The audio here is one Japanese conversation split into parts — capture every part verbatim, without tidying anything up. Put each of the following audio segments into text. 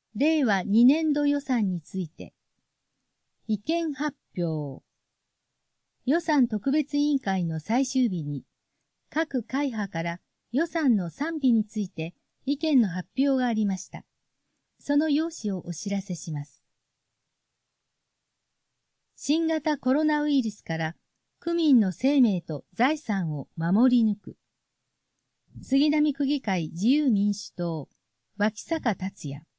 れいわにねんど予算について。意見発表。予算特別委員会の最終日に、各会派から予算の賛否について意見の発表がありました。その要旨をお知らせします。新型コロナウイルスから区民の生命と財産を守り抜く。杉並区議会自由民主党、脇坂達也。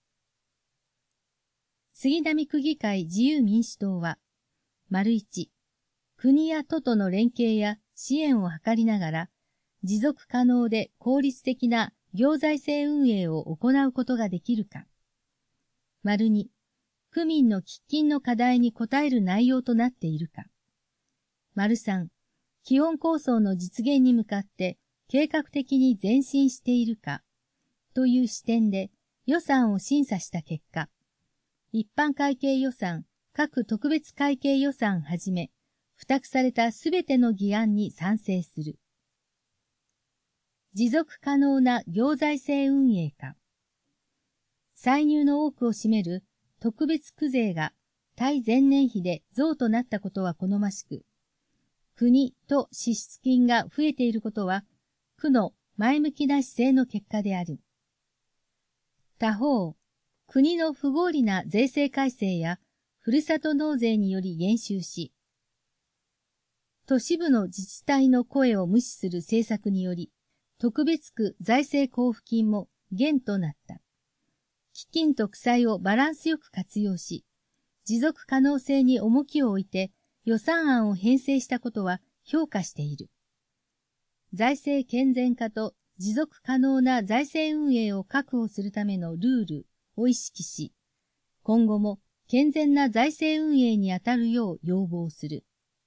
杉並区議会自由民主党は、丸一、国や都との連携や支援を図りながら、持続可能で効率的な行財政運営を行うことができるか。丸二、区民の喫緊の課題に応える内容となっているか。丸三、基本構想の実現に向かって計画的に前進しているか。という視点で予算を審査した結果、一般会計予算、各特別会計予算はじめ、付託されたすべての議案に賛成する。持続可能な行財政運営か。歳入の多くを占める特別区税が対前年比で増となったことは好ましく、国と支出金が増えていることは、区の前向きな姿勢の結果である。他方、国の不合理な税制改正やふるさと納税により減収し、都市部の自治体の声を無視する政策により、特別区財政交付金も減となった。基金と区債をバランスよく活用し、持続可能性に重きを置いて予算案を編成したことは評価している。財政健全化と持続可能な財政運営を確保するためのルールを意識し、今後も健全な財政運営に当たるよう要望する。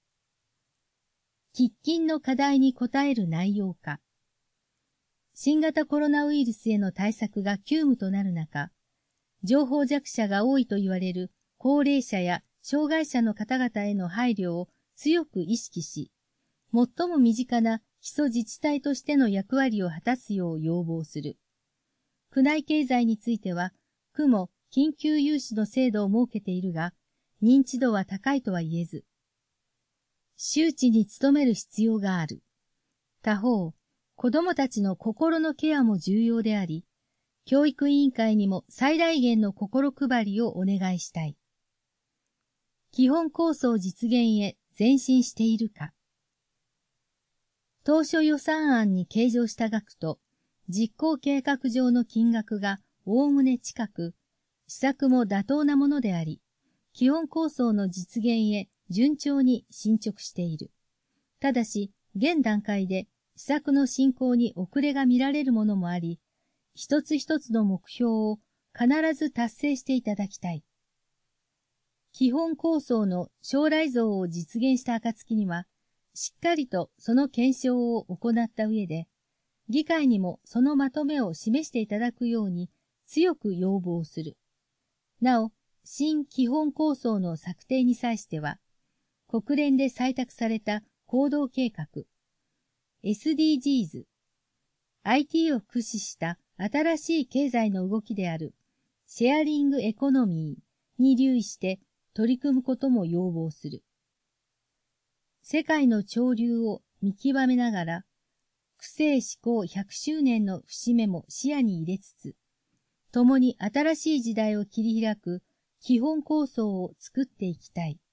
喫緊の課題に応える内容か。新型コロナウイルスへの対策が急務となる中、情報弱者が多いと言われる高齢者や障害者の方々への配慮を強く意識し、最も身近な基礎自治体としての役割を果たすよう要望する。区内経済については、区も緊急融資の制度を設けているが、認知度は高いとは言えず、周知に努める必要がある。他方、子どもたちの心のケアも重要であり、教育委員会にも最大限の心配りをお願いしたい。基本構想実現へ前進しているか。当初予算案に計上した額と実行計画上の金額がおおむね近く、施策も妥当なものであり、基本構想の実現へ順調に進捗している。ただし、現段階で施策の進行に遅れが見られるものもあり、一つ一つの目標を必ず達成していただきたい。基本構想の将来像を実現した暁には、しっかりとその検証を行った上で、議会にもそのまとめを示していただくように強く要望する。なお、新基本構想の策定に際しては、国連で採択された行動計画、エスディージーズ、アイティー を駆使した新しい経済の動きであるシェアリングエコノミーに留意して取り組むことも要望する。世界の潮流を見極めながら、区政施行ひゃくしゅうねんの節目も視野に入れつつ、共に新しい時代を切り開く基本構想を作っていきたい。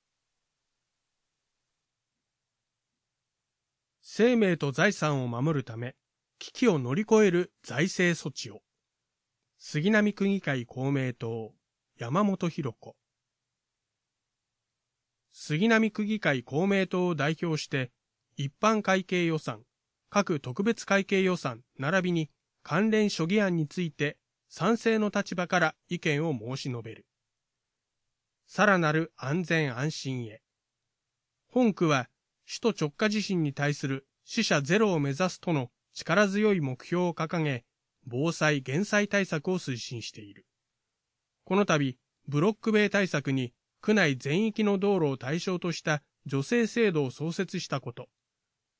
生命と財産を守るため、危機を乗り越える財政措置を。杉並区議会公明党、山本博子。杉並区議会公明党を代表して、一般会計予算、各特別会計予算並びに関連諸議案について賛成の立場から意見を申し述べる。さらなる安全安心へ。本区は首都直下地震に対する死者ゼロを目指すとの力強い目標を掲げ、防災減災対策を推進している。この度、ブロック塀対策に区内全域の道路を対象とした助成制度を創設したこと、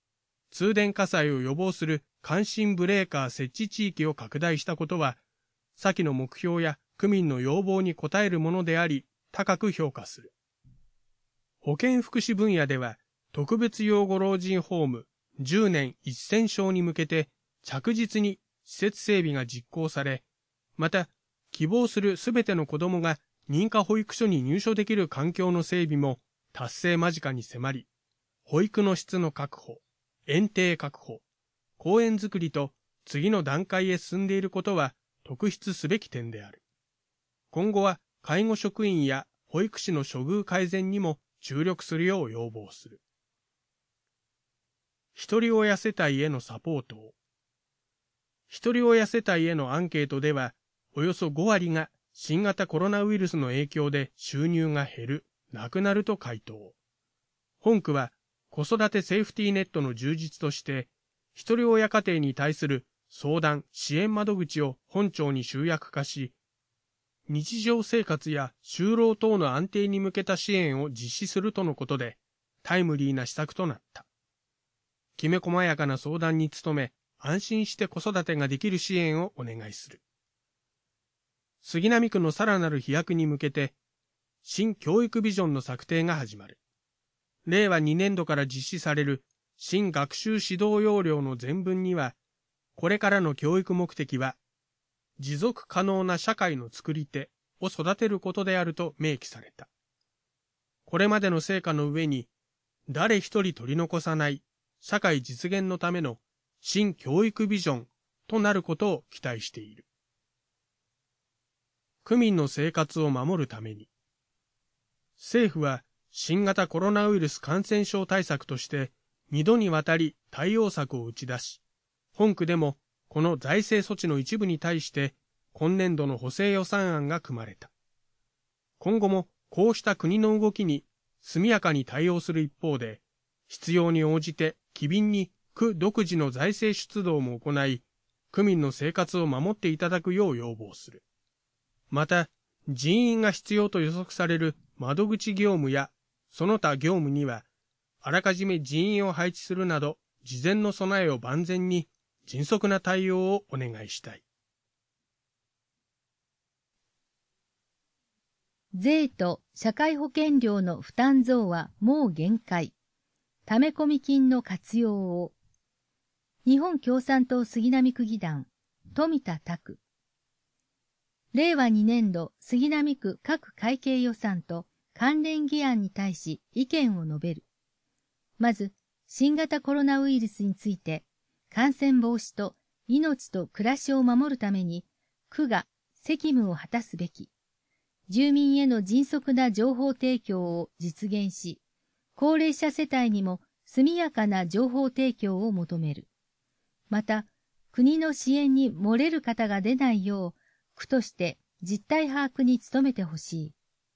通電火災を予防する感震ブレーカー設置地域を拡大したことは、 先の目標や区民の要望に応えるものであり、高く評価する。保健福祉分野では、特別養護老人ホームじゅうねんせん床に向けて着実に施設整備が実行され、また、希望するすべての子どもが認可保育所に入所できる環境の整備も達成間近に迫り、保育の質の確保、園庭確保、公園づくりと次の段階へ進んでいることは特筆すべき点である。今後は介護職員や保育士の処遇改善にも注力するよう要望する。ひとり親世帯へのサポートを。ひとり親世帯へのアンケートでは、およそご割が新型コロナウイルスの影響で収入が減る、なくなると回答。本区は子育てセーフティーネットの充実として、ひとり親家庭に対する相談・支援窓口を本庁に集約化し、日常生活や就労等の安定に向けた支援を実施するとのことで、タイムリーな施策となった。きめ細やかな相談に努め、安心して子育てができる支援をお願いする。杉並区のさらなる飛躍に向けて、新教育ビジョンの策定が始まる。れいわにねんどから実施される新学習指導要領の前文には、これからの教育目的は、持続可能な社会の作り手を育てることであると明記された。これまでの成果の上に、誰一人取り残さない社会実現のための新教育ビジョンとなることを期待している。区民の生活を守るために、政府は新型コロナウイルス感染症対策としてにどにわたり対応策を打ち出し、本区でもこの財政措置の一部に対して今年度の補正予算案が組まれた。今後もこうした国の動きに速やかに対応する一方で、必要に応じて機敏に区独自の財政出動も行い、区民の生活を守っていただくよう要望する。また、人員が必要と予測される窓口業務やその他業務には、あらかじめ人員を配置するなど、事前の備えを万全に迅速な対応をお願いしたい。 税と社会保険料の負担増はもう限界。ため込み金の活用を。日本共産党杉並区議団、富田拓。れいわにねんど杉並区各会計予算と関連議案に対し意見を述べる。まず、新型コロナウイルスについて、感染防止と命と暮らしを守るために、区が責務を果たすべき。住民への迅速な情報提供を実現し、高齢者世帯にも速やかな情報提供を求める。また、国の支援に漏れる方が出ないよう、区として実態把握に努めてほしい。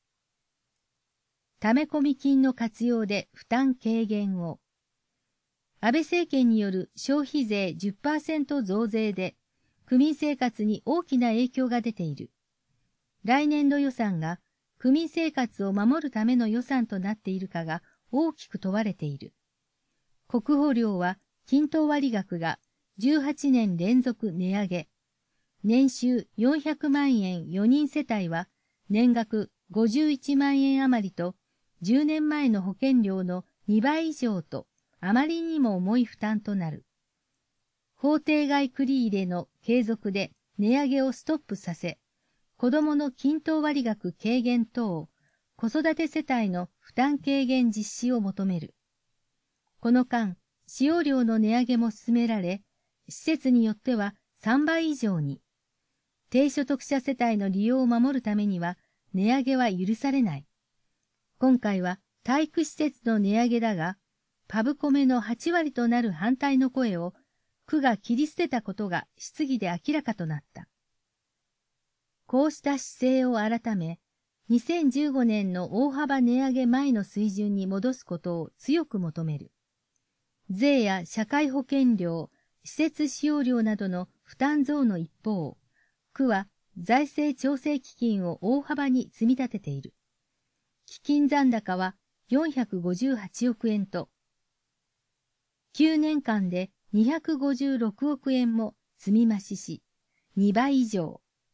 ため込み金の活用で負担軽減を。安倍政権による消費税 じゅっパーセント 増税で、区民生活に大きな影響が出ている。来年度予算が区民生活を守るための予算となっているかが大きく問われている。国保料は均等割額がじゅうはちねん連続値上げ。年収よんひゃくまんえんよにん世帯は年額ごじゅういちまんえん余りとじゅうねんまえの保険料のにばい以上とあまりにも重い負担となる。法定外繰り入れの継続で値上げをストップさせ、子どもの均等割額軽減等、子育て世帯の負担軽減実施を求める。この間、使用料の値上げも進められ、施設によってはさんばい以上に。低所得者世帯の利用を守るためには、値上げは許されない。今回は体育施設の値上げだが、パブコメのはちわりとなる反対の声を、区が切り捨てたことが質疑で明らかとなった。こうした姿勢を改め、にせんじゅうごねんの大幅値上げ前の水準に戻すことを強く求める。税や社会保険料、施設使用料などの負担増の一方、区は財政調整基金を大幅に積み立てている。基金残高はよんひゃくごじゅうはちおくえんと、きゅうねんかんでにひゃくごじゅうろくおくえんも積み増しし、にばい以上、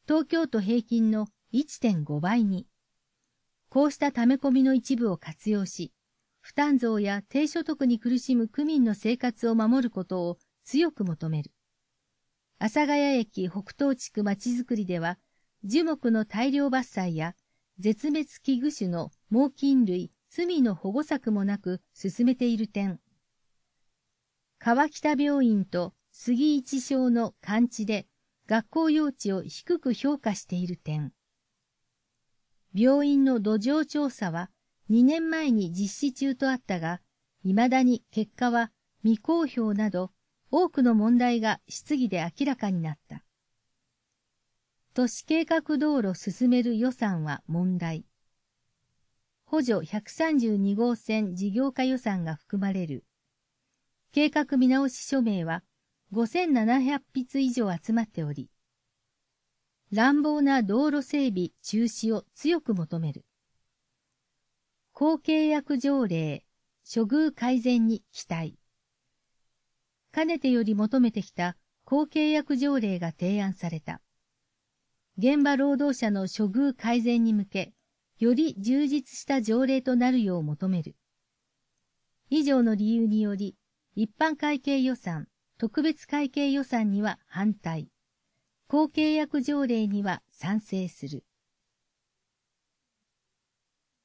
東京都平均の いってんご 倍に。こうした溜め込みの一部を活用し、負担増や低所得に苦しむ区民の生活を守ることを強く求める。阿佐ヶ谷駅北東地区まちづくりでは、樹木の大量伐採や絶滅危惧種の猛禽類、ツミの保護策もなく進めている点。川北病院と杉一小の完治で学校用地を低く評価している点。病院の土壌調査はにねんまえに実施中とあったが、未だに結果は未公表など多くの問題が質疑で明らかになった。都市計画道路進める予算は問題。補助ひゃくさんじゅうにごうせん事業化予算が含まれる。計画見直し署名はごせんななひゃくひつ以上集まっており、乱暴な道路整備中止を強く求める。公契約条例、処遇改善に期待。かねてより求めてきた公契約条例が提案された。現場労働者の処遇改善に向け、より充実した条例となるよう求める。以上の理由により、一般会計予算、特別会計予算には反対。公契約条例には賛成する。